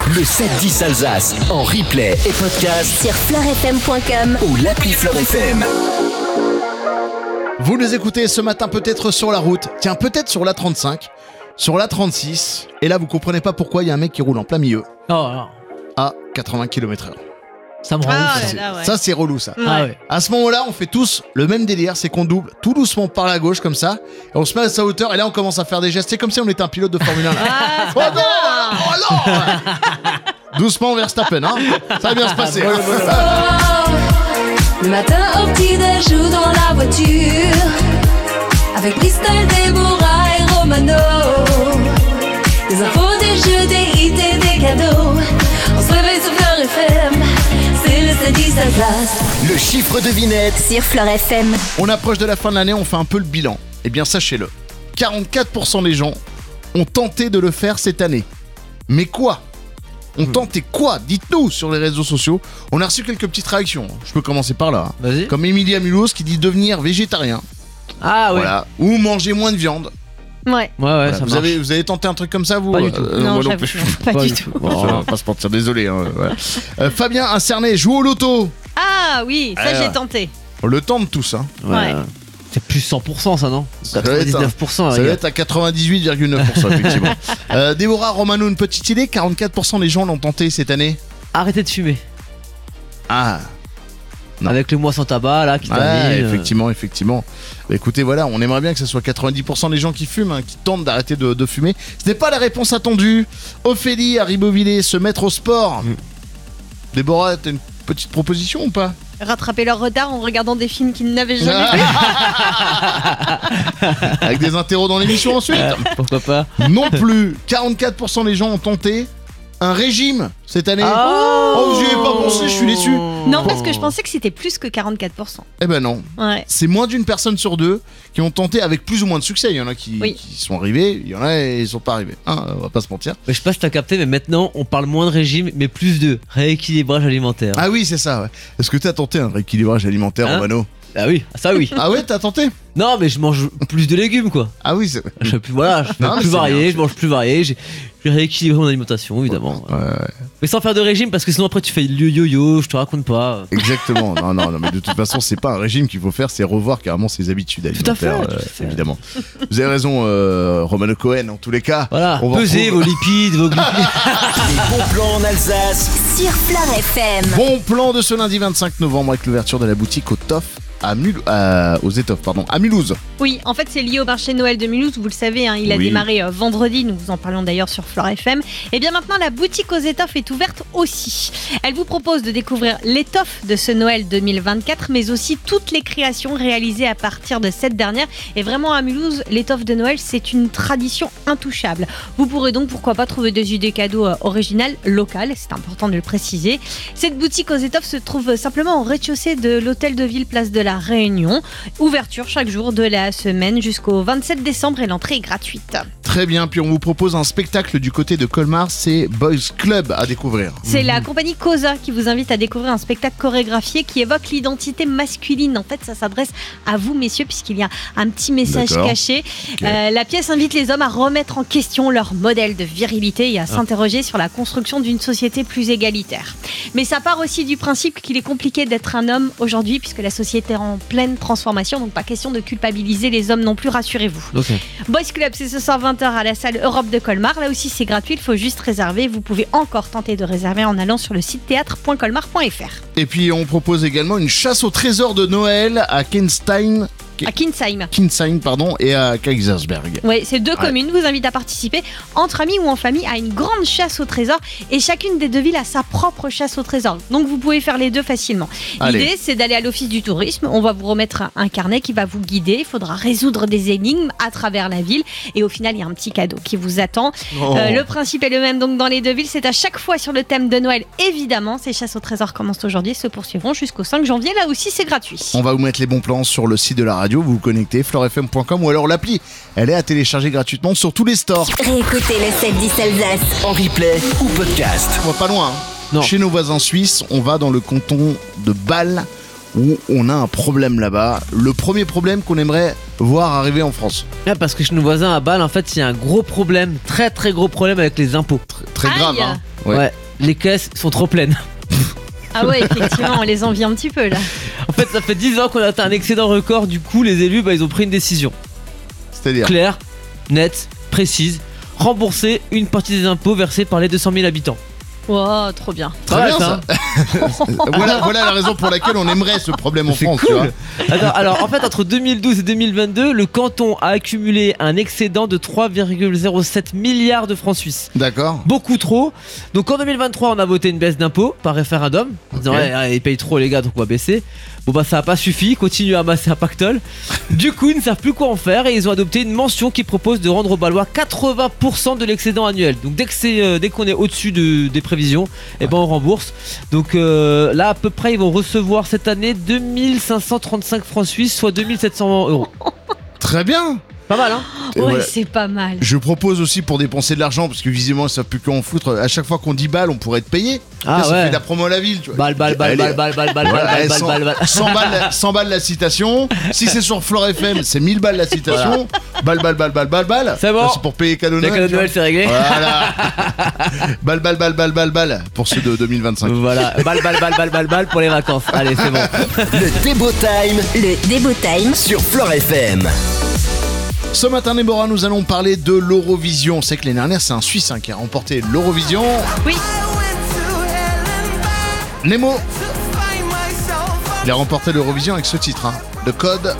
Le 7-10 Alsace en replay et podcast sur fleurfm.com ou l'appli Fleur FM. Vous nous écoutez ce matin peut-être sur la route, tiens peut-être sur la 35, sur la 36, et là vous comprenez pas pourquoi il y a un mec qui roule en plein milieu à 80 km/h. Ça me rend ouf. Ça c'est relou ça. Ah ouais. À ce moment-là, on fait tous le même délire, c'est qu'on double tout doucement par la gauche comme ça, et on se met à sa hauteur, et là on commence à faire des gestes, c'est comme si on était un pilote de Formule 1 là. Oh non, oh non. Doucement Verstappen, hein. Ça va bien se passer. Le matin au petit-déj ou dans la voiture, avec Bristol, Déborah et Romano. Des infos, des jeux, des hits et des cadeaux. On se réveille sur Fleur FM, c'est le 7-10 Alsace. Le chiffre devinette sur Fleur FM. On approche de la fin de l'année, on fait un peu le bilan. Eh bien sachez-le, 44% des gens ont tenté de le faire cette année. Mais quoi ? On tentait quoi ? Dites-nous sur les réseaux sociaux. On a reçu quelques petites réactions. Je peux commencer par là. Vas-y. Comme Émilie à Mulhouse qui dit devenir végétarien. Ah ouais. Voilà. Ou manger moins de viande. Ouais. Ouais, Voilà. ça vous marche. avez tenté un truc comme ça, vous ? Pas du tout. Non, moi j'avoue, plus. non, pas du tout. Bon, on va pas se mentir, désolé. Hein, voilà. Fabien, un cerné, joue au loto. Ah oui, ça Alors. j'ai tenté. On le tente tous. Hein. Ouais. C'est plus 100% ça, non Ça doit être 99%. Ça les doit gars. être à 98,9% effectivement. Déborah, Romano, une petite idée, 44% des gens l'ont tenté cette année. Arrêtez de fumer. Ah, non. Avec le mois sans tabac là qui ouais, termine. effectivement. Bah, écoutez, voilà, on aimerait bien que ce soit 90% des gens qui fument, hein, qui tentent d'arrêter de fumer. Ce n'est pas la réponse attendue. Ophélie à Ribeauvillé, se mettre au sport. Déborah, t'as une petite proposition ou pas ? Rattraper leur retard en regardant des films qu'ils n'avaient jamais vus. Avec des interros dans l'émission ensuite. Pourquoi pas. Non plus. 44% des gens ont tenté un régime cette année. Oh, j'y ai pas pensé, je suis déçu. Non, parce que je pensais que c'était plus que 44%. Eh ben non. Ouais. C'est moins d'une personne sur deux qui ont tenté avec plus ou moins de succès. Il y en a qui sont arrivés, il y en a qui sont pas arrivés. Hein, on va pas se mentir. Mais je sais pas si t'as capté, mais maintenant on parle moins de régime, mais plus de rééquilibrage alimentaire. Ah oui, c'est ça. Ouais. Est-ce que t'as tenté un rééquilibrage alimentaire, Hein Romano ? Ah oui, ça oui. Ah ouais, t'as tenté ? Non, mais je mange plus de légumes quoi. Ah oui, c'est... Je fais plus, voilà, je fais Non, mais plus c'est varié, bien, je mange plus varié, j'ai rééquilibré mon alimentation évidemment. Ouais. Mais sans faire de régime parce que sinon après tu fais le yo-yo, je te raconte pas. Exactement. Non, mais de toute façon, c'est pas un régime qu'il faut faire, c'est revoir carrément ses habitudes alimentaires. Tout à fait. Évidemment. Vous avez raison, Romano Cohen, en tous les cas. Voilà, On va pesez vos lipides, vos glucides. Les bons plans en Alsace Sur Fleur FM. Bon plan de ce lundi 25 novembre avec l'ouverture de la boutique au TOF aux étoffes, à Mulhouse. Oui, en fait, c'est lié au marché de Noël de Mulhouse. Vous le savez, hein, il a Oui. démarré vendredi. Nous vous en parlons d'ailleurs sur Fleur FM. Et bien maintenant, la boutique aux étoffes est ouverte aussi. Elle vous propose de découvrir l'étoffe de ce Noël 2024, mais aussi toutes les créations réalisées à partir de cette dernière. Et vraiment, à Mulhouse, l'étoffe de Noël, c'est une tradition intouchable. Vous pourrez donc, pourquoi pas, trouver des idées cadeaux originales, locales. C'est important de le préciser. Cette boutique aux étoffes se trouve simplement au rez-de-chaussée de l'hôtel de ville Place de la Réunion. Ouverture chaque jour de la semaine jusqu'au 27 décembre et l'entrée est gratuite. Très bien, puis on vous propose un spectacle du côté de Colmar, c'est Boys Club à découvrir. C'est la compagnie Cosa qui vous invite à découvrir un spectacle chorégraphié qui évoque l'identité masculine. En fait, ça s'adresse à vous, messieurs, puisqu'il y a un petit message D'accord. caché. Ok. La pièce invite les hommes à remettre en question leur modèle de virilité et à s'interroger sur la construction d'une société plus égalitaire. Mais ça part aussi du principe qu'il est compliqué d'être un homme aujourd'hui, puisque la société est en pleine transformation, donc pas question de culpabiliser les hommes non plus, rassurez-vous. Ok. Boys Club, c'est ce soir 20h à la salle Europe de Colmar. Là aussi, c'est gratuit, il faut juste réserver. Vous pouvez encore tenter de réserver en allant sur le site théâtre.colmar.fr. Et puis on propose également une chasse au trésor de Noël à Kinsheim À Kinsheim. et à Kaisersberg. Oui, ces deux communes vous invitent à participer entre amis ou en famille à une grande chasse au trésor et chacune des deux villes a sa propre chasse au trésor. Donc vous pouvez faire les deux facilement. Allez. L'idée, c'est d'aller à l'office du tourisme. On va vous remettre un carnet qui va vous guider. Il faudra résoudre des énigmes à travers la ville et au final, il y a un petit cadeau qui vous attend. Oh. Le principe est le même donc dans les deux villes. C'est à chaque fois sur le thème de Noël. Évidemment, ces chasses au trésor commencent aujourd'hui et se poursuivront jusqu'au 5 janvier. Là aussi, c'est gratuit. On va vous mettre les bons plans sur le site de la radio, vous vous connectez fleurfm.com ou alors l'appli. Elle est à télécharger gratuitement sur tous les stores. Réécoutez le 7-10 Alsace. en replay ou podcast. On va pas loin. Non. Chez nos voisins suisses, on va dans le canton de Bâle où on a un problème là-bas. Le premier problème qu'on aimerait voir arriver en France. Ah, parce que chez nos voisins à Bâle, en fait, il y a un gros problème, très très gros problème avec les impôts. Très grave, Aïe. hein. Ouais. Ouais, les caisses sont trop pleines. Ah ouais, effectivement, on les envie un petit peu là. En fait, ça fait 10 ans qu'on a atteint un excédent record. Du coup, les élus, ils ont pris une décision C'est-à-dire claire, nette, précise. Rembourser une partie des impôts versés par les 200 000 habitants. Wow, trop bien. Très Ouais, bien ça. Voilà la raison pour laquelle on aimerait ce problème en C'est France, cool. tu vois. Attends, alors en fait entre 2012 et 2022, le canton a accumulé un excédent de 3,07 milliards de francs suisses. D'accord. Beaucoup trop. Donc en 2023, on a voté une baisse d'impôts par référendum. En disant Ok. ouais, ils payent trop les gars, donc on va baisser. Bon bah ça a pas suffi, continue à amasser un pactole. Du coup, ils ne savent plus quoi en faire et ils ont adopté une mention qui propose de rendre aux Bâlois 80% de l'excédent annuel. Donc dès qu'on est au-dessus des prévisions, et ben on rembourse. Donc là à peu près ils vont recevoir cette année 2535 francs suisses, soit 2700 €. Très bien. Pas mal hein. Et Ouais, voilà. c'est pas mal. Je propose aussi pour dépenser de l'argent, parce que visiblement ils savent plus qu'en foutre, à chaque fois qu'on dit balle, on pourrait être payé. Ah Ça ouais. fait de la promo à la ville, tu vois. Balle. Allez, voilà, allez, 100 balles. 100 balles la citation. Si c'est sur Flore FM, c'est 1000 balles la citation. Balle. C'est bon. Ça, c'est pour payer cadeau Les Noël. cadeaux de tu vois. Noël c'est réglé. Voilà. Balle pour ceux de 2025. Voilà, balle pour les vacances. Allez, c'est bon. Le Débo Time Le Débo Time sur Flore FM. Ce matin, Déborah, nous allons parler de l'Eurovision. C'est que l'année dernière, c'est un Suisse qui a remporté l'Eurovision. Oui. Nemo. Il a remporté l'Eurovision avec ce titre, hein, Le Code.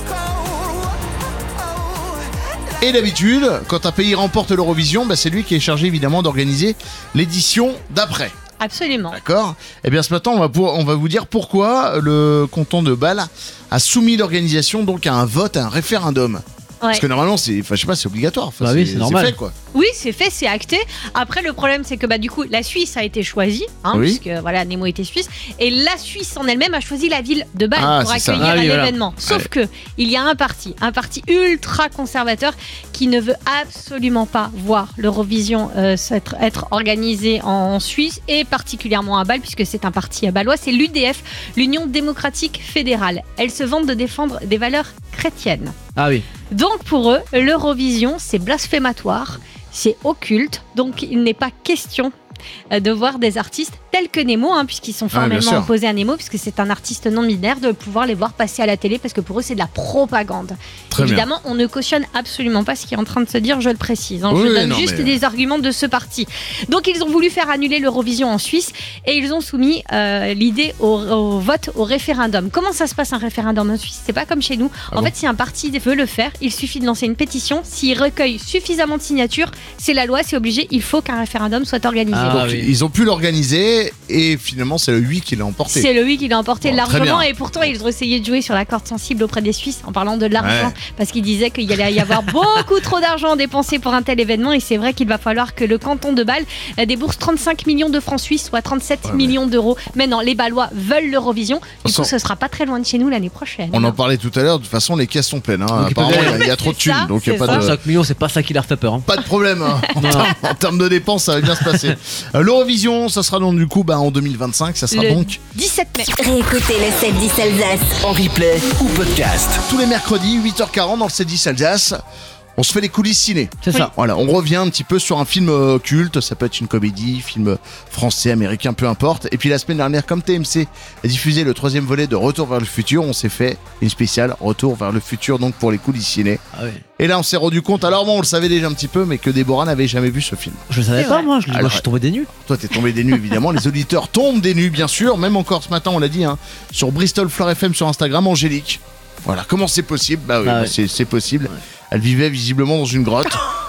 Et d'habitude, quand un pays remporte l'Eurovision, c'est lui qui est chargé évidemment d'organiser l'édition d'après. Absolument. D'accord. Eh bien ce matin, on va vous dire pourquoi le canton de Bâle a soumis l'organisation donc à un vote, à un référendum. Ouais. Parce que normalement, c'est obligatoire. Enfin, Bah oui, c'est normal. fait, quoi. Oui, c'est fait, c'est acté. Après, le problème, c'est que du coup, la Suisse a été choisie, Oui. puisque voilà, Nemo était suisse, et la Suisse en elle-même a choisi la ville de Bâle Ah, pour c'est ça. accueillir Ah oui, voilà. l'événement. Sauf que il y a un parti ultra conservateur qui ne veut absolument pas voir l'Eurovision être organisée en Suisse et particulièrement à Bâle, puisque c'est un parti bâlois. C'est l'UDF, l'Union démocratique fédérale. Elle se vante de défendre des valeurs chrétiennes. Ah oui. Donc pour eux, l'Eurovision, c'est blasphématoire, c'est occulte, donc il n'est pas question de voir des artistes tels que Nemo, puisqu'ils sont bien formellement sûr. opposés à Nemo, puisque c'est un artiste non binaire, de pouvoir les voir passer à la télé, parce que pour eux, c'est de la propagande. Très bien. Évidemment, on ne cautionne absolument pas ce qui est en train de se dire, je le précise. Oui, je oui, donne non, juste mais- des arguments de ce parti. Donc, ils ont voulu faire annuler l'Eurovision en Suisse et ils ont soumis l'idée au vote, au référendum. Comment ça se passe un référendum en Suisse? C'est pas comme chez nous. Ah En bon fait, si un parti veut le faire, il suffit de lancer une pétition. S'il recueille suffisamment de signatures, c'est la loi, c'est obligé. Il faut qu'un référendum soit organisé. Ah, Donc, oui. ils ont pu l'organiser et finalement, c'est le 8 qui l'a emporté. C'est le oui qui l'a emporté Bon, très largement bien. et pourtant ils ont essayé de jouer sur la corde sensible auprès des Suisses en parlant de l'argent Ouais. parce qu'ils disaient qu'il y allait y avoir beaucoup trop d'argent dépensé pour un tel événement et c'est vrai qu'il va falloir que le canton de Bâle débourse 35 millions de francs suisses, soit 37 millions d'euros. Mais non, les Bâlois veulent l'Eurovision, du façon, coup ce sera pas très loin de chez nous l'année prochaine. On en parlait tout à l'heure, de toute façon, les caisses sont pleines. Hein. Donc, ils peuvent Apparemment, y aller. il y a trop de C'est thunes, ça, donc il n'y a c'est pas de... 5 millions, c'est pas ça qui leur fait peur. Hein. Pas de problème, hein. Non. En termes de dépenses, ça va bien se passer. L'Eurovision, ça sera donc du coup en 2025, ça sera Le donc 17 mai. Réécoutez le 7-10 Alsace. En replay ou podcast. tous les mercredis, 8h40 dans le C10 Alsace. On se fait les coulisses ciné. C'est ça. Voilà, on revient un petit peu sur un film culte, ça peut être une comédie, film français, américain, peu importe. Et puis la semaine dernière, comme TMC a diffusé le 3e volet de Retour vers le futur, on s'est fait une spéciale Retour vers le futur, donc pour les coulisses ciné. Ah oui. Et là, on s'est rendu compte, alors bon, on le savait déjà un petit peu, mais que Déborah n'avait jamais vu ce film. Je le savais C'est pas vrai. moi, moi Alors- je suis tombé des nues. Toi, t'es tombé des nues, évidemment. Les auditeurs tombent des nues, bien sûr. Même encore ce matin, on l'a dit, sur Bristol Flore FM sur Instagram, Angélique. Voilà, comment c'est possible? Bah oui, Ah ouais. c'est possible. Elle vivait visiblement dans une grotte.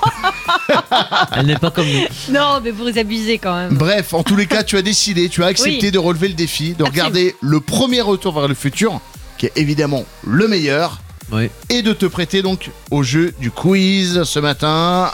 Elle n'est pas comme nous. Non, mais vous abusez quand même. Bref, en tous les cas, tu as décidé, tu as accepté Oui. de relever le défi, de regarder le premier Retour vers le futur, qui est évidemment le meilleur, Oui. et de te prêter donc au jeu du quiz ce matin.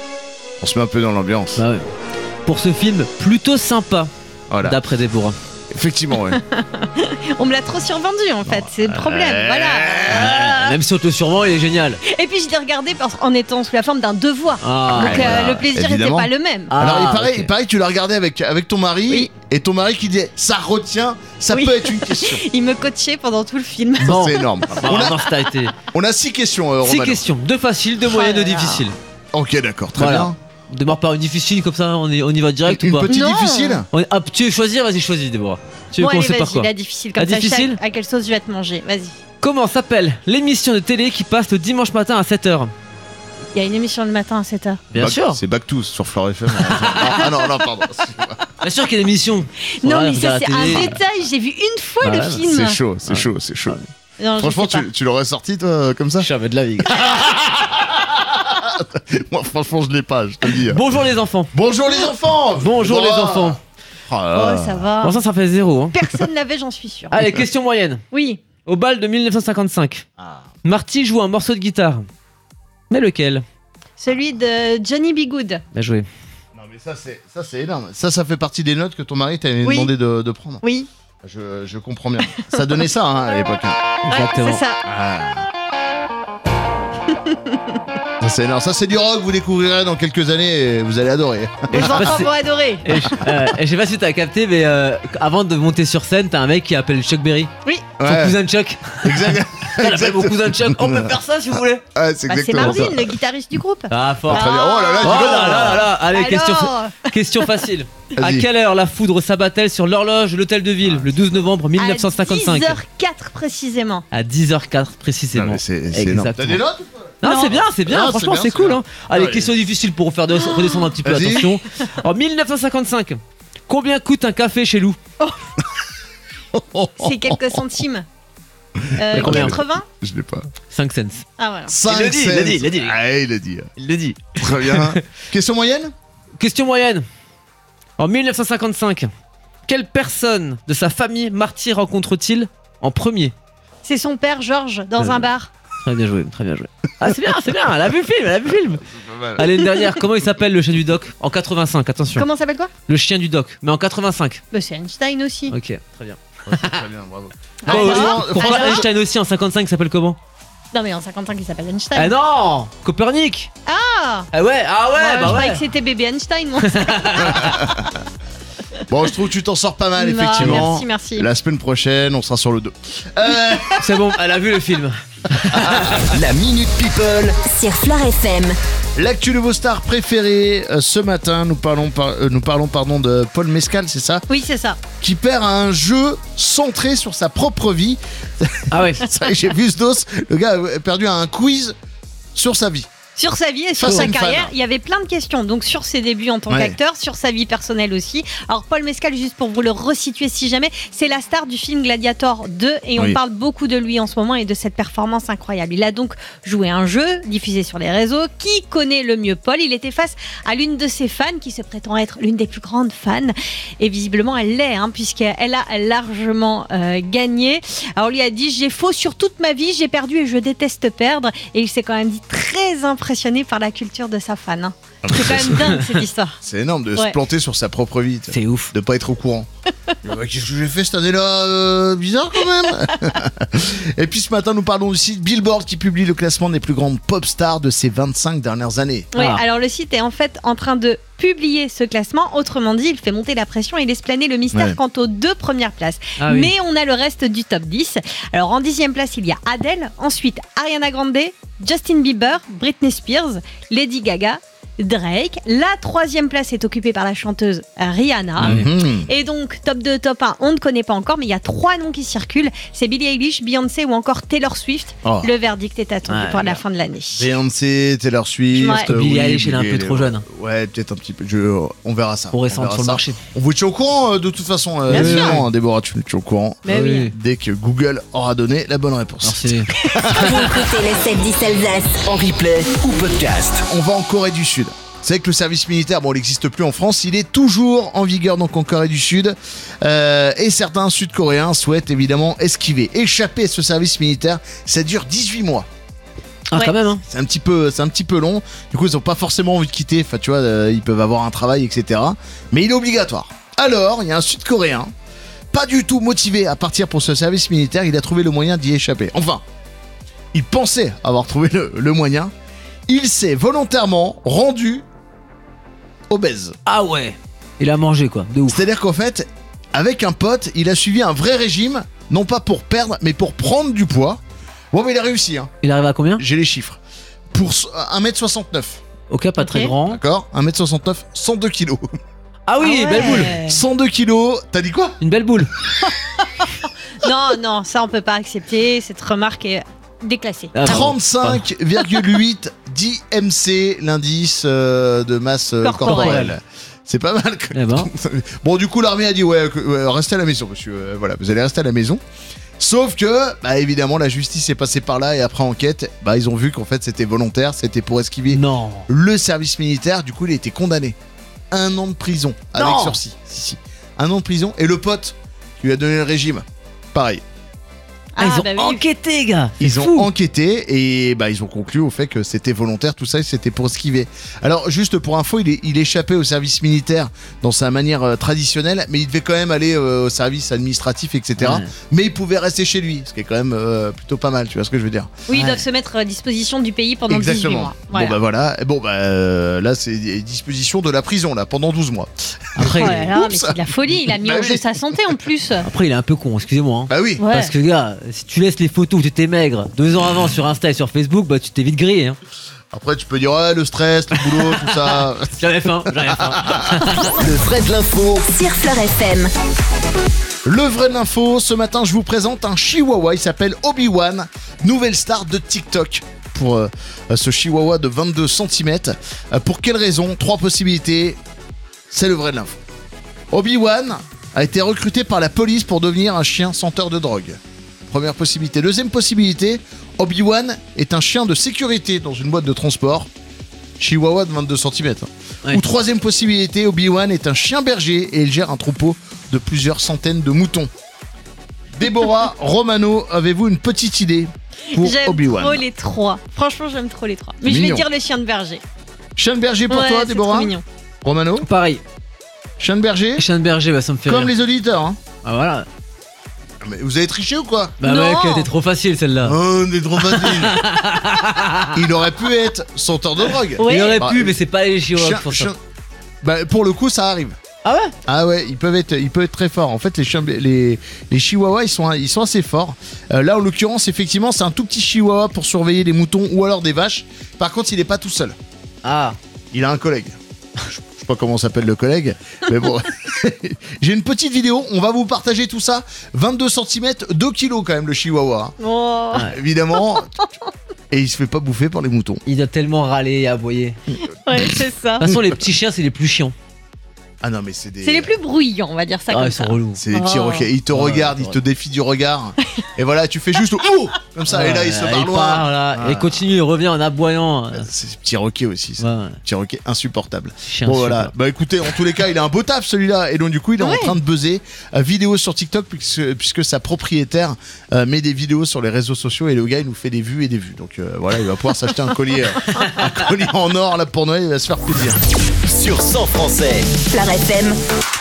On se met un peu dans l'ambiance. Bah ouais. Pour ce film plutôt sympa, Voilà. d'après Déborah. Effectivement, ouais. On me l'a trop survendu en fait, c'est le problème. Voilà. Même si on te survend, il est génial. Et puis je l'ai regardé en étant sous la forme d'un devoir. Ah, Donc voilà, le plaisir n'était évidemment. pas le même. Alors, ok. il paraît que tu l'as regardé avec ton mari, Oui. et ton mari qui dit ça retient, ça Oui. peut être une question. Il me coachait pendant tout le film. Bon. C'est énorme. Vraiment, ça a été. On a 6 questions, 6 Romano. questions, 2 faciles, 2 Oh moyennes, 2 là là. difficiles. Ok, d'accord, très Voilà. bien. On démarre par une difficile, comme ça on y va direct Une ou pas petite Non. difficile. Tu veux choisir? Vas-y, choisis, Déborah. Tu veux Bon allez, commencer par vas-y, quoi? la difficile comme La ça. je sais difficile à quelle sauce je vais te manger. Vas-y. Comment s'appelle l'émission de télé qui passe le dimanche matin à 7h? Il y a une émission le matin à 7h. Bien sûr. C'est Back to sur Flore FM. non, pardon. Bien sûr qu'il y a une émission. Non, Voilà, mais ça, regarde c'est la un télé. détail. J'ai vu une fois Ah le ouais, film. C'est chaud, c'est chaud, c'est chaud. Non, je Franchement, sais pas. tu l'aurais sorti, toi, comme ça? Jamais de la vie. Moi, franchement, je l'ai pas, je te le dis. Bonjour les enfants. Bonjour les enfants. Bonjour les Déborah. enfants. Oh là là. Oh, ça va. Bon, ça fait 0. Hein. Personne l'avait, j'en suis sûre. Allez, question moyenne. Oui. Au bal de 1955, Marty joue un morceau de guitare. Mais lequel? Celui de Johnny B. Good. Bien joué. Non, mais ça, c'est énorme. Ça fait partie des notes que ton mari t'avait Oui. demandé de prendre. Oui. Je comprends bien. Ça donnait ça, hein, à l'époque. Exactement. Ouais, c'est ça. Ça, c'est énorme. Ça, c'est du rock, vous découvrirez dans quelques années et vous allez adorer. Et Les je sais pas enfants si- vont adorer. et je sais pas si t'as capté, mais avant de monter sur scène, t'as un mec qui appelle Chuck Berry. Oui. Son Ouais. cousin Chuck. Exact. Il appelle mon cousin Chuck. On peut faire ça si vous voulez. Ouais, c'est Bah, c'est exactement ça. Marvin, le guitariste du groupe. Ah, fort. Très bien. Oh là là, dis Oh donc. là là là là. Allez, Alors, question facile. À Vas-y. quelle heure la foudre s'abat-elle sur l'horloge de l'hôtel de ville le 12 novembre 1955? À 10h04 précisément. À 10h04 Non, précisément. mais c'est énorme. T'as des notes ou pas? Non, Non. c'est bien, c'est bien. Non, Franchement, c'est c'est bien, cool. c'est Hein. Allez, Ouais. question difficile pour faire redescendre un petit peu. Vas-y. Attention. En 1955, combien coûte un café chez Lou? C'est quelques centimes. combien 80. Je l'ai pas. 5 cents. Ah voilà. 5 Il l'a dit, il l'a dit. Ah, il l'a dit. Il le dit. Très bien. Question moyenne? Question moyenne. En 1955, quelle personne de sa famille Marty rencontre-t-il en premier? C'est son père Georges dans un bar. Très bien joué, très bien joué. Ah, c'est bien, c'est bien. Elle a vu le film, elle a vu le film. Pas mal. Allez, une dernière. Comment il s'appelle le chien du doc? En 85, attention. Comment s'appelle quoi? Le chien du doc, mais en 85. Bah, c'est Einstein aussi. Ok, très bien. Ouais, c'est très bien, bravo. Alors Pourquoi Alors Einstein aussi en 55 s'appelle comment? Non mais en 55 il s'appelle Ah Einstein. non, Copernic. Ah Ah ouais, je bah croyais ouais. que c'était bébé Einstein moi. Bon, je trouve que tu t'en sors pas mal, Non, effectivement. merci. La semaine prochaine, on sera sur le dos. C'est bon, elle a vu le film. La Minute People. Sur Flore FM. L'actu de vos stars préférées. Ce matin, nous parlons de Paul Mescal, c'est ça? Oui c'est ça. Qui perd à un jeu centré sur sa propre vie. Ah ouais. Ça, j'ai vu ce dos. Le gars a perdu à un quiz sur sa vie. Sur sa vie et sur Face à sa une carrière, fan. il y avait plein de questions. Donc sur ses débuts en tant Ouais. qu'acteur, sur sa vie personnelle aussi. Alors Paul Mescal, juste pour vous le resituer si jamais, c'est la star du film Gladiator 2 et on Oui. parle beaucoup de lui en ce moment et de cette performance incroyable. Il a donc joué un jeu diffusé sur les réseaux. Qui connaît le mieux Paul? Il était face à l'une de ses fans qui se prétend être l'une des plus grandes fans et visiblement elle l'est puisqu'elle a largement gagné. Alors on lui a dit j'ai faux sur toute ma vie, j'ai perdu et je déteste perdre et il s'est quand même dit très impressionné par la culture de sa fan. C'est quand même dingue cette histoire. C'est énorme de se Ouais. planter sur sa propre vie. tu sais. C'est ouf. De pas être au courant. Qu'est-ce que j'ai fait cette année-là? Bizarre quand même. Et puis ce matin, nous parlons aussi de Billboard qui publie le classement des plus grandes pop stars de ces 25 dernières années. Ouais, Ah. alors le site est en fait en train de publier ce classement. Autrement dit, il fait monter la pression et laisse planer le mystère Ouais. quant aux 2 premières places. Ah oui. Mais on a le reste du top 10. Alors en 10e place, il y a Adele, ensuite Ariana Grande, Justin Bieber, Britney Spears, Lady Gaga, Drake. La 3e place est occupée par la chanteuse Rihanna. Ah oui. Mhm. Et donc, top 2, top 1, on ne connaît pas encore, mais il y a 3 noms qui circulent. C'est Billie Eilish, Beyoncé ou encore Taylor Swift. Oh. Le verdict est attendu Ouais, pour la fin de l'année. Beyoncé, Taylor Swift. Ouais. Billie Eilish, elle est un peu trop jeune. Ouais, peut-être un petit peu. On verra ça. Pour On récendre verra sur le ça. marché. On vous tient au courant de toute façon. Bien sûr. Évidemment, Déborah, tu es au courant. Mais oui. Dès que Google aura donné la bonne réponse. Merci. Écoutez le 7-10 Alsace. En replay ou podcast. On va en Corée du Sud. C'est que le service militaire, bon, il n'existe plus en France, il est toujours en vigueur donc en Corée du Sud. Et certains Sud-Coréens souhaitent évidemment échapper à ce service militaire. Ça dure 18 mois. Ah, Ouais. quand même, hein. C'est un petit peu long. Du coup, ils n'ont pas forcément envie de quitter. Enfin, tu vois, ils peuvent avoir un travail, etc. Mais il est obligatoire. Alors, il y a un Sud-Coréen pas du tout motivé à partir pour ce service militaire, il a trouvé le moyen d'y échapper. Enfin, il pensait avoir trouvé le moyen. Il s'est volontairement rendu obèse. Ah ouais. Il a mangé quoi, de ouf. C'est-à-dire qu'en fait, avec un pote, il a suivi un vrai régime, non pas pour perdre, mais pour prendre du poids. Bon, mais il a réussi, hein. Il arrive à combien? J'ai les chiffres. Pour 1m69, Ok, pas très Ok. grand. d'accord? 1m69, 102 kilos. Ah oui, Ah ouais. belle boule. 102 kilos, t'as dit quoi? Une belle boule. Non, ça on peut pas accepter. Cette remarque est déclassée. Ah, bon. 35,8 d'IMC, l'indice de masse corporelle. C'est pas mal. Eh ben. Bon, du coup, l'armée a dit ouais, restez à la maison, monsieur. Voilà, vous allez rester à la maison. Sauf que, bah, évidemment, la justice est passée par là et après enquête, bah, ils ont vu qu'en fait c'était volontaire, c'était pour esquiver Non. le service militaire. Du coup, il a été condamné. 1 an de prison avec Non. sursis. Si. 1 an de prison. Et le pote qui lui a donné le régime, pareil. Ah, ils ont bah oui. enquêté, gars. C'est Ils ont fou. enquêté et bah, ils ont conclu au fait que c'était volontaire, tout ça, et c'était pour esquiver. Alors, juste pour info, il échappait au service militaire dans sa manière traditionnelle, mais il devait quand même aller au service administratif, etc. Ouais. Mais il pouvait rester chez lui, ce qui est quand même plutôt pas mal, tu vois ce que je veux dire? Oui, ils Ouais. doivent se mettre à disposition du pays pendant 18 mois. Voilà. Bon, bah voilà. Et bon, bah là, c'est disposition de la prison, là, pendant 12 mois. Après, Oh là là, mais Oups. c'est de la folie. Il a mis Bah en oui. jeu sa santé en plus. après, il est un peu con, excusez-moi. Hein. Bah oui. Ouais. Parce que, gars, si tu laisses les photos où tu étais maigre 2 ans avant sur Insta et sur Facebook, bah tu t'es vite grillé. Hein. Après, tu peux dire, ouais, le stress, le boulot, tout ça. J'avais faim, j'avais faim. Le vrai de l'info Sur Fleur FM. Le vrai de l'info, ce matin, je vous présente un chihuahua. Il s'appelle Obi-Wan, nouvelle star de TikTok. Pour ce chihuahua de 22 cm. Pour quelle raison? 3 possibilités. C'est le vrai de l'info. Obi-Wan a été recruté par la police pour devenir un chien senteur de drogue. Première possibilité. Deuxième possibilité, Obi-Wan est un chien de sécurité dans une boîte de transport. Chihuahua de 22 cm. Ouais. Ou troisième possibilité, Obi-Wan est un chien berger et il gère un troupeau de plusieurs centaines de moutons. Déborah, Romano, avez-vous une petite idée pour J'aime Obi-Wan? trop les trois. Franchement, j'aime trop les trois. Mais je Mignon. vais dire le chien de berger. Chien de berger pour Ouais, toi, c'est Déborah? trop mignon. Romano? Pareil, Chien de berger? chien de berger, bah ça me fait Comme rire. les auditeurs, hein. Ah voilà. Mais vous avez triché ou quoi? Bah Non. mec, elle était trop facile celle-là. Oh, on est trop facile. Il aurait pu être senteur de drogue. Ouais. Il aurait Bah, pu, mais c'est pas les chihuahuas Chien- qui font ça. chien- Bah, pour le coup, ça arrive. Ah ouais? Ah ouais, ils peuvent être très forts. En fait, les chihuahuas, ils sont assez forts. Là, en l'occurrence, effectivement, c'est un tout petit chihuahua pour surveiller les moutons ou alors des vaches. Par contre, il est pas tout seul. Ah. Il a un collègue. Je sais pas comment s'appelle le collègue, mais bon. J'ai une petite vidéo, on va vous partager tout ça. 22 cm, 2 kilos quand même le chihuahua, hein. Oh. Évidemment. Et il se fait pas bouffer par les moutons. Il doit tellement râler et aboyer. De Ouais, c'est ça. toute façon, les petits chiens, c'est les plus chiants. Ah non, mais c'est des... C'est les plus bruyants, on va dire ça Ah, comme ils ça. sont relous. C'est des petits Oh. roquets. Ils te Oh, regardent, ils ouais. te défient du regard. Et voilà, tu fais juste oh comme ça, et là, il se barre loin. part, là, Ah. et continue, il revient en aboyant. C'est des petits roquets aussi, ça. Ouais, Petit roquet insupportable. chien Bon super. voilà, bah écoutez, en tous les cas, il a un beau taf celui-là. Et donc du coup, il est en Ouais. train de buzzer. Vidéo sur TikTok puisque sa propriétaire met des vidéos sur les réseaux sociaux et le gars il nous fait des vues et des vues. Donc voilà, il va pouvoir s'acheter un collier en or là pour Noël, il va se faire plaisir. sur 100 français. Fleur FM.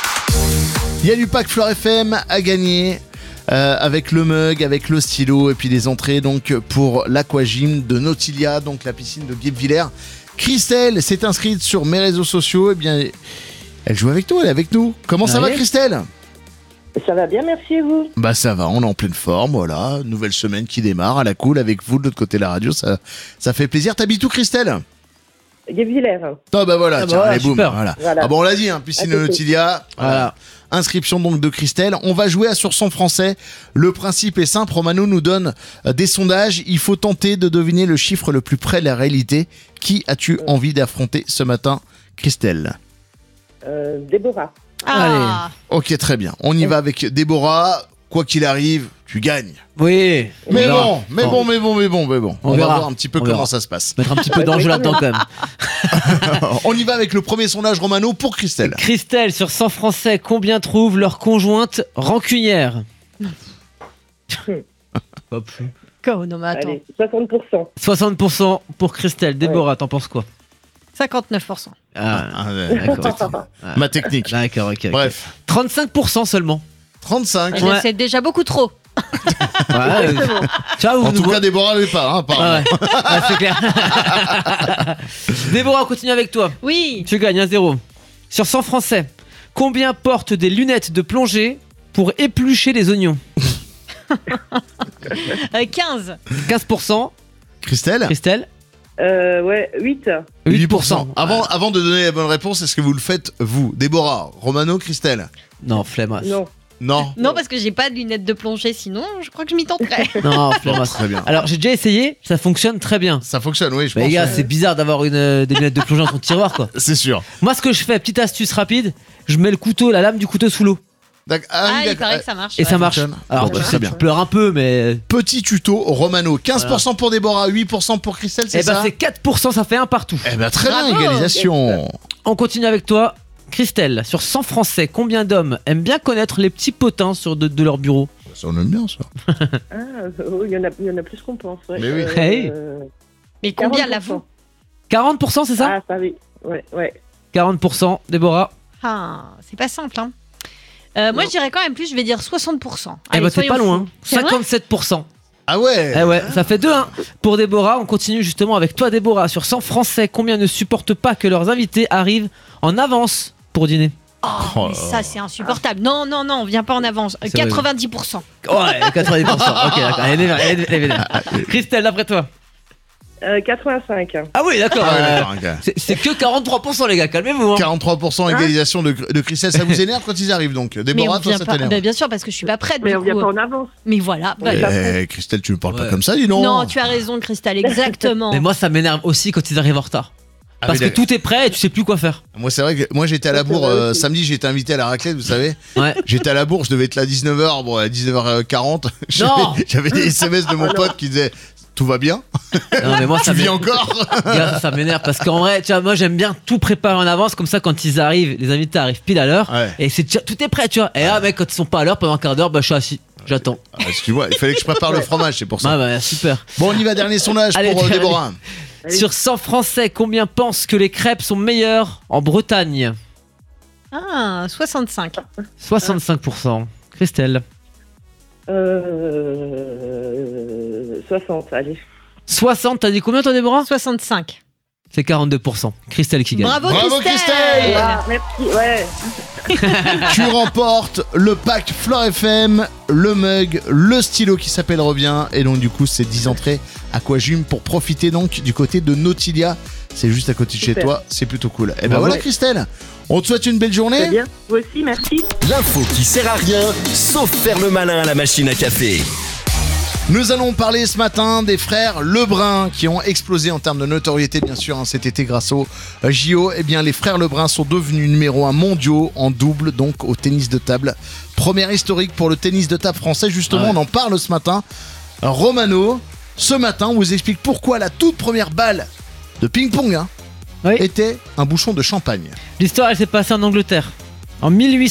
Il y a du pack Fleur FM à gagner. Avec le mug, avec le stylo et puis les entrées donc pour l'aquagym de Nautilia, donc la piscine de Guebwiller. Christelle s'est inscrite sur mes réseaux sociaux, et bien elle joue avec nous, elle est avec nous. Comment ça va Allez. Christelle? Ça va bien, merci et vous. Bah ça va, on est en pleine forme, voilà, nouvelle semaine qui démarre à la cool avec vous de l'autre côté de la radio, ça fait plaisir. T'habites où Christelle? Guebwiller. Ah bah voilà, Ah bah tiens, voilà, allez boum, super. voilà. Voilà. Ah bon on l'a dit, hein, piscine de À côté. Nautilia, voilà. Inscription donc de Christelle. On va jouer à Sur son français. Le principe est simple. Romano nous donne des sondages. Il faut tenter de deviner le chiffre le plus près de la réalité. Qui as-tu envie d'affronter ce matin, Christelle? Déborah. Ah. Ok, très bien. On y va avec Déborah. Quoi qu'il arrive, tu gagnes. Oui. Mais on verra. bon, mais bon. On On va verra. voir un petit peu On comment verra. ça se passe. Mettre un petit peu d'enjeu là-dedans quand même. On y va avec le premier sondage Romano pour Christelle. Christelle, sur 100 français, combien trouvent leur conjointe rancunière? Pas plus. Oh, non, mais attends. Allez, 60%. 60% pour Christelle. Déborah, t'en penses quoi? 59%. Ah, Ah, ouais, d'accord. ma technique. D'accord, ok. Bref. 35% seulement. 35. Ouais. C'est déjà beaucoup trop. Ouais, tu vois, vous En nous tout cas, Déborah ne l'est pas, hein, apparemment. Ouais, ouais, c'est clair. Déborah, on continue avec toi. Oui. Tu gagnes 1-0. Sur 100 Français, combien portent des lunettes de plongée pour éplucher les oignons? 15. 15%. Christelle Christelle? Ouais, 8. 8%. Avant de donner la bonne réponse, est-ce que vous le faites, vous? Déborah, Romano, Christelle? Non, flemmasse. Non. Non. Non, parce que j'ai pas de lunettes de plongée, sinon je crois que je m'y tenterais. Non, flemmasse. Très bien. Alors, j'ai déjà essayé, ça fonctionne très bien. Ça fonctionne, oui, je Mais pense. les gars, c'est bizarre d'avoir des lunettes de plongée dans ton tiroir, quoi. C'est sûr. Moi, ce que je fais, petite astuce rapide, je mets la lame du couteau sous l'eau. Ah, il paraît que ça marche. Et ça marche. fonctionne. Alors, Bon, bah, tu très bien. pleures un peu, mais. Petit tuto Romano. 15% pour Déborah, 8% pour Christelle, c'est Eh ben, ça? c'est 4%, ça fait un partout. Eh ben, très bien, Bravo. égalisation. On continue avec toi. Christelle, sur 100 Français, combien d'hommes aiment bien connaître les petits potins de leur bureau? Ça, on aime bien, ça. Ah, oh, il y en a plus qu'on pense. Ouais. Mais oui. Hey. Mais combien 40%. l'avoue? 40%, c'est ça? Ah, ça oui. Ouais. 40%, Déborah. Ah, c'est pas simple, hein. Moi, je dirais quand même plus, je vais dire 60%. Eh Allez, ben, t'es soyons pas loin. fous. C'est vrai 57%. Ah ouais. Eh ouais, ça fait 2-1 pour Déborah. On continue justement avec toi, Déborah. Sur 100 Français, combien ne supportent pas que leurs invités arrivent en avance pour dîner? Oh, mais ça, c'est insupportable. Non, on vient pas en avance. C'est vrai. 90%. Ouais, 90%. Ok, d'accord. Elle est vénère. Christelle, d'après toi? 85. Ah oui, d'accord. Ah ouais, d'accord, ok. C'est que 43%, les gars. Calmez-vous. Hein. 43% égalisation de Christelle, ça vous énerve quand ils arrivent donc? Mais Déborah, on toi, vient ça pas. t'énerve? Bah, bien sûr, parce que je suis pas prête. Mais du on vient coup. pas en avance. Mais voilà. bah, Christelle, tu me parles pas Ouais. comme ça, dis non. non, tu as raison, Christelle, exactement. Mais moi, ça m'énerve aussi quand ils arrivent en retard. Ah, Parce mais que tout est prêt et tu sais plus quoi faire. Moi, c'est vrai que moi j'étais à la bourre samedi, j'ai été invité à la raclette, vous savez. Ouais. J'étais à la bourre, je devais être là à 19h, bon, à 19h40. Non. J'avais des SMS de mon pote qui disaient tout va bien, Non, mais moi, tu ça vis m'énerve. encore. Gars, ça m'énerve parce qu'en vrai, tu vois, moi j'aime bien tout préparer en avance, comme ça quand ils arrivent, les invités arrivent pile à l'heure Ouais. et tout est prêt, tu vois. Et là, mec, quand ils sont pas à l'heure pendant un quart d'heure, bah je suis assis, j'attends. Ah, excuse-moi, il fallait que je prépare le fromage, c'est pour ça. Ah bah super. Bon, on y va, dernier sondage Allez, pour allez. Déborah. Allez. Sur 100 Français, combien pensent que les crêpes sont meilleures en Bretagne? Ah, 65. 65%. Christelle. 60, allez. 60, t'as dit combien toi, Déborah? 65. C'est 42%. Christelle qui gagne. Bravo, Bravo, Christelle. Ah, merci, ouais. Tu remportes le pack Flore FM, le mug, le stylo qui s'appelle Revient. Et donc, du coup, c'est 10 entrées Aquagym pour profiter donc du côté de Nautilia. C'est juste à côté de chez Super. toi, c'est plutôt cool. Et ben Bravo. voilà, Christelle. On te souhaite une belle journée. Très bien. Vous aussi, merci. L'info qui sert à rien, sauf faire le malin à la machine à café. Nous allons parler ce matin des frères Lebrun qui ont explosé en termes de notoriété bien sûr cet été grâce au JO. Eh bien les frères Lebrun sont devenus numéro 1 mondiaux en double donc au tennis de table. Première historique pour le tennis de table français justement, Ouais. on en parle ce matin. Romano, ce matin on vous explique pourquoi la toute première balle de ping-pong Oui. était un bouchon de champagne. L'histoire, elle s'est passée en Angleterre, en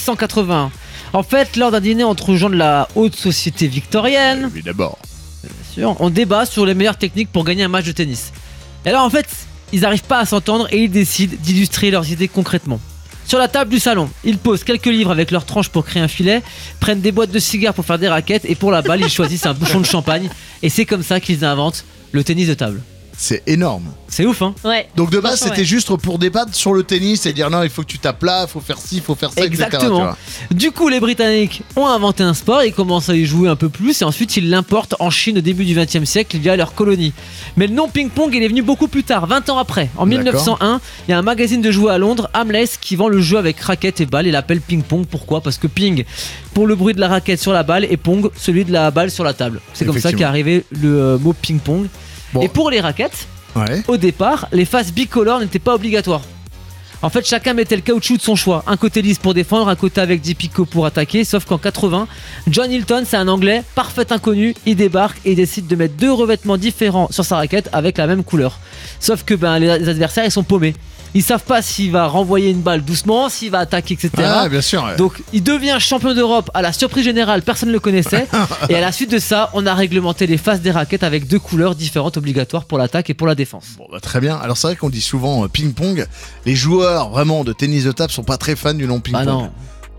1881. En fait, lors d'un dîner entre gens de la haute société victorienne, Oui d'abord. bien sûr, on débat sur les meilleures techniques pour gagner un match de tennis. Et là, en fait, ils n'arrivent pas à s'entendre et ils décident d'illustrer leurs idées concrètement. Sur la table du salon, ils posent quelques livres avec leurs tranches pour créer un filet, prennent des boîtes de cigares pour faire des raquettes et pour la balle, ils choisissent un bouchon de champagne. Et c'est comme ça qu'ils inventent le tennis de table. C'est énorme. C'est ouf, hein? Ouais. Donc de base Franchement, c'était juste pour débattre sur le tennis et dire non il faut que tu tapes là, il faut faire ci, il faut faire ça, etc., tu Exactement. vois. Du coup, les Britanniques ont inventé un sport, ils commencent à y jouer un peu plus et ensuite ils l'importent en Chine au début du XXe siècle via leur colonie. Mais le nom ping-pong il est venu beaucoup plus tard, 20 ans après. En D'accord. 1901, il y a un magazine de jouets à Londres, Hamleys, qui vend le jeu avec raquette et balle et l'appelle ping-pong. Pourquoi? Parce que ping pour le bruit de la raquette sur la balle et pong celui de la balle sur la table. C'est comme ça qu'est Effectivement. arrivé le mot ping-pong. Bon. Et pour les raquettes, Ouais. au départ, les faces bicolores n'étaient pas obligatoires. En fait, chacun mettait le caoutchouc de son choix. Un côté lisse pour défendre, un côté avec des picots pour attaquer. Sauf qu'en 80, John Hilton, c'est un Anglais, parfait inconnu, il débarque et il décide de mettre deux revêtements différents sur sa raquette avec la même couleur. Sauf que les adversaires, ils sont paumés. Ils savent pas s'il va renvoyer une balle doucement, s'il va attaquer, etc. Ah bien sûr. Ouais. Donc il devient champion d'Europe à la surprise générale, personne ne le connaissait. Et à la suite de ça, on a réglementé les faces des raquettes avec deux couleurs différentes obligatoires pour l'attaque et pour la défense. Bon, bah, très bien. Alors c'est vrai qu'on dit souvent ping-pong. Les joueurs vraiment de tennis de table sont pas très fans du nom ping-pong. Ah non.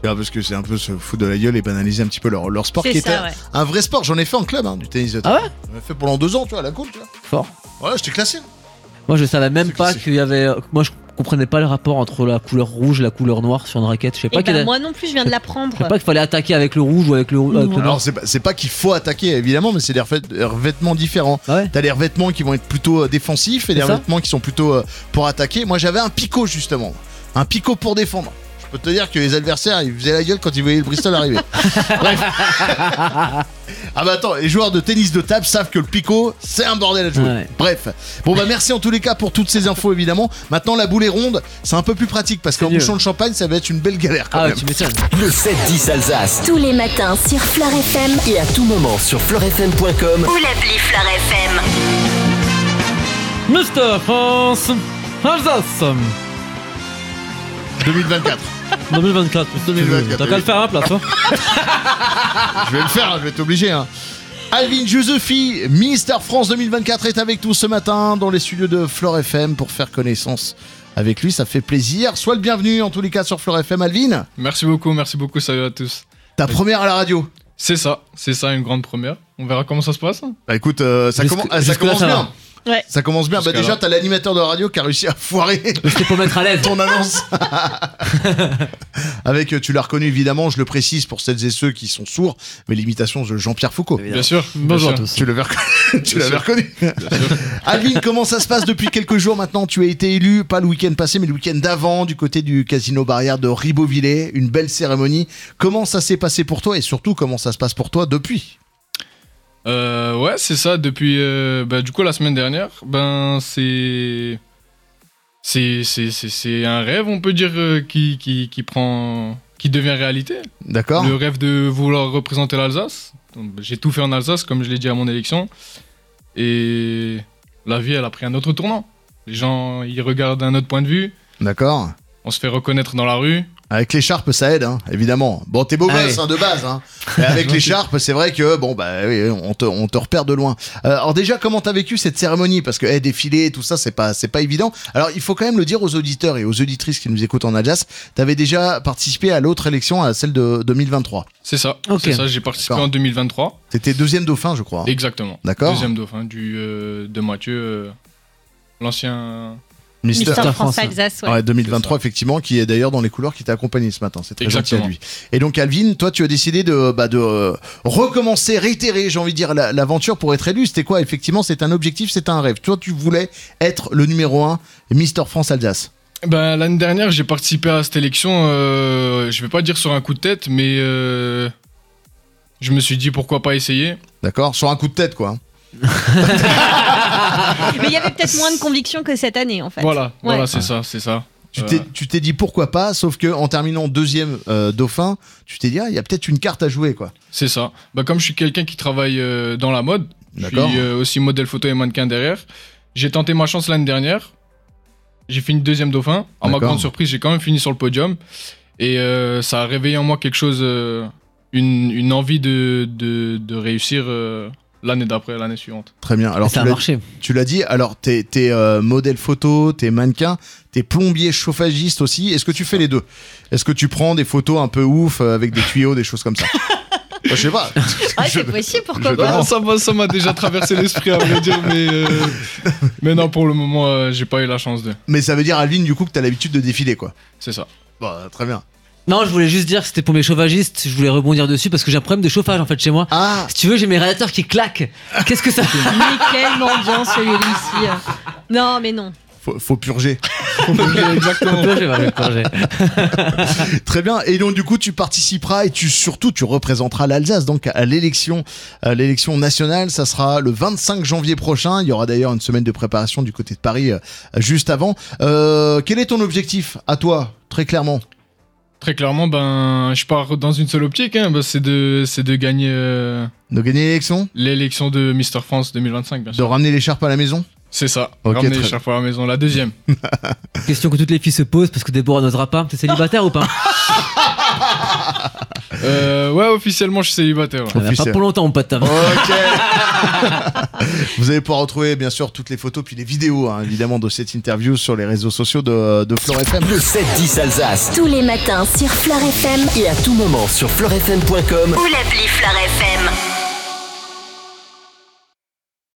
Ah, parce que c'est un peu se foutre de la gueule et banaliser un petit peu leur sport C'est qui ça, était ouais. un vrai sport. J'en ai fait en club, du tennis de table. Ah ouais J'en ai fait pendant 2 ans, tu vois, à la cool, tu vois. Fort. Ouais, j'étais classé. Moi je savais même C'est pas classé. qu'il y avait. Moi je comprenais pas le rapport entre la couleur rouge et la couleur noire sur une raquette. Je sais pas Et qu'il y a- moi non plus, je viens de l'apprendre. je sais pas qu'il fallait attaquer avec le rouge ou avec le noir. Alors, c'est pas qu'il faut attaquer, évidemment, mais c'est des revêtements différents. Ah ouais. T'as des revêtements qui vont être plutôt défensifs et des C'est ça. revêtements qui sont plutôt pour attaquer. Moi, j'avais un picot, justement. Un picot pour défendre. Je peux te dire que les adversaires, ils faisaient la gueule quand ils voyaient le Bristol arriver. Bref. Ah bah attends, les joueurs de tennis de table savent que le picot, c'est un bordel à jouer. Ouais. Bref. Bon bah merci en tous les cas pour toutes ces infos, évidemment. Maintenant, la boule est ronde, c'est un peu plus pratique parce qu'en mieux. bouchon de champagne, ça va être une belle galère quand Ah même. tu m'étonnes. Le 7-10 Alsace. Tous les matins sur Fleur FM Et à tout moment sur fleurfm.com. ou l'appli Fleur FM. Mister France Alsace 2024. 2024. 2024, T'as qu'à le faire à la place, hein. Je vais le faire, je vais t'obliger. Alvin Josephi, Mister France 2024 est avec nous ce matin dans les studios de Fleur FM pour faire connaissance avec lui. Ça fait plaisir. Sois le bienvenu en tous les cas sur Fleur FM, Alvin. Merci beaucoup, salut à tous. Ta première à la radio. C'est ça, une grande première. On verra comment ça se passe. Bah écoute, ça, Jusque- ça jusque-là, commence ça bien. va. Ouais. Ça commence bien. Bah Jusqu'à déjà, là. t'as l'animateur de la radio qui a réussi à foirer C'était pour mettre à l'aise. ton annonce. Avec, tu l'as reconnu évidemment, je le précise pour celles et ceux qui sont sourds, mais l'imitation de Jean-Pierre Foucault. Bien sûr. Bonjour à bien tous. sûr. Tu l'avais reconnu. Tu l'avais reconnu. Bien sûr. Alvin, comment ça se passe depuis quelques jours maintenant? Tu as été élu, pas le week-end passé, mais le week-end d'avant, du côté du Casino Barrière de Ribeauvillé. Une belle cérémonie. Comment ça s'est passé pour toi et surtout comment ça se passe pour toi depuis? Ouais, c'est ça. Depuis, du coup, la semaine dernière, c'est un rêve, on peut dire, qui devient réalité. D'accord. Le rêve de vouloir représenter l'Alsace. Donc, j'ai tout fait en Alsace, comme je l'ai dit à mon élection. Et la vie, elle a pris un autre tournant. Les gens, ils regardent d'un autre point de vue. D'accord. On se fait reconnaître dans la rue. Avec l'écharpe, ça aide, évidemment. Bon, t'es beau Ah gosse, oui. de base, Mais avec l'écharpe, c'est vrai que, oui, on te repère de loin. Alors déjà, comment t'as vécu cette cérémonie? Parce que, défiler, tout ça, c'est pas évident. Alors, il faut quand même le dire aux auditeurs et aux auditrices qui nous écoutent en Alsace. T'avais déjà participé à l'autre élection, à celle de 2023. C'est ça. Ok. C'est ça, j'ai participé D'accord. en 2023. T'étais deuxième dauphin, je crois. Exactement. D'accord. Deuxième dauphin de Mathieu, l'ancien. Mister France France, Alsace, ouais. Ouais, 2023, C'est ça. effectivement, qui est d'ailleurs dans les couleurs qui t'a accompagné ce matin. C'est très gentil à Exactement. lui. Et donc, Alvin, toi, tu as décidé de recommencer, réitérer, j'ai envie de dire, l'aventure pour être élu. C'était quoi? Effectivement, c'est un objectif, c'est un rêve. Toi, tu voulais être le numéro 1 Mister France Alsace. L'année dernière, j'ai participé à cette élection, je vais pas dire sur un coup de tête, mais je me suis dit pourquoi pas essayer. D'accord? Sur un coup de tête, quoi. Mais il y avait peut-être moins de conviction que cette année, en fait. Voilà, Ouais. c'est ça. Tu t'es dit pourquoi pas, sauf que en terminant deuxième dauphin, tu t'es dit, il y a peut-être une carte à jouer, quoi. C'est ça. Comme je suis quelqu'un qui travaille dans la mode, je D'accord. suis aussi modèle photo et mannequin derrière, j'ai tenté ma chance l'année dernière. J'ai fini deuxième dauphin. À ma D'accord. grande surprise, j'ai quand même fini sur le podium. Et ça a réveillé en moi quelque chose, une envie de réussir l'année d'après, l'année suivante. Très bien. Alors, Ça a marché. tu l'as dit, alors t'es modèle photo, t'es mannequin, t'es plombier chauffagiste aussi. Est-ce que tu fais les deux? Est-ce que tu prends des photos un peu ouf avec des tuyaux, des choses comme ça? Je sais pas. Ouais, c'est possible, pourquoi je pas. demande. Ça m'a déjà traversé l'esprit à vrai dire, mais non, pour le moment, j'ai pas eu la chance de. Mais ça veut dire, Alvin, du coup, que t'as l'habitude de défiler, quoi. C'est ça. Bah, très bien. Non, je voulais juste dire que c'était pour mes chauffagistes. Je voulais rebondir dessus parce que j'ai un problème de chauffage en fait chez moi. Ah, Si tu veux, j'ai mes radiateurs qui claquent. Qu'est-ce que ça fait? Mais quelle ambiance celui-ci. Non, mais non. faut purger. Exactement. Je vais purger. Très bien. Et donc, du coup, tu participeras et surtout, tu représenteras l'Alsace. Donc, à l'élection nationale, ça sera le 25 janvier prochain. Il y aura d'ailleurs une semaine de préparation du côté de Paris juste avant. Quel est ton objectif à toi, très clairement? Très clairement, je pars dans une seule optique, c'est de gagner De gagner l'élection? l'élection de Mister France 2025, bien De sûr. ramener l'écharpe à la maison? C'est ça. Ok, Ramener très les chapeaux à la maison, la deuxième. Question que toutes les filles se posent parce que Déborah n'osera pas. T'es célibataire ou pas? Ouais, officiellement, je suis célibataire. Ouais. Pas Officiel. pour longtemps, mon pote. Ok. Vous allez pouvoir retrouver bien sûr toutes les photos puis les vidéos évidemment de cette interview sur les réseaux sociaux de Flore FM. Le 7-10 Alsace. Tous les matins sur Fleur FM Et à tout moment sur fleurfm.com. ou l'appli Fleur FM.